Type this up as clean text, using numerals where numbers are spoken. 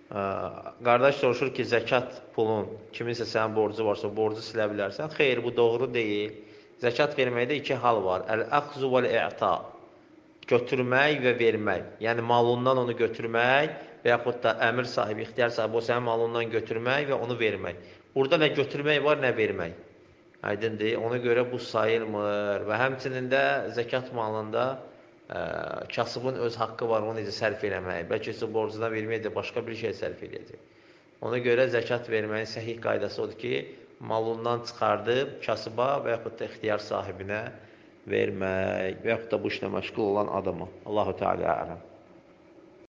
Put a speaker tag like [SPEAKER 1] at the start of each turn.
[SPEAKER 1] Qardaş soruşur ki, zəkat pulun, kiminsə sənin borcu varsa, borcu silə bilərsən. Xeyr, bu doğru deyil. Zəkat verməkdə iki hal var. Əl-əxzu vəl-i'ta. Götürmək və vermək. Yəni, malından onu götürmək və yaxud da əmir sahibi, ixtiyar sahibi o sənin malından götürmək və onu vermək. Burada nə götürmək var, nə vermək. Aydındır. Ona görə bu sayılmır. Və həmçinin də zəkat malında kasıbın öz haqqı var, onu necə sərf eləmək. Bəlkə isə borcuna vermək də başqa bir şey sərf eləyəcək. Ona görə zəkat verməyin səhih qaydası odur ki, malından çıxardıb kasıba və yaxud da ixtiyar sahibinə vermək və yaxud da bu işlə məşğul olan adama. Allahu Teala ələm.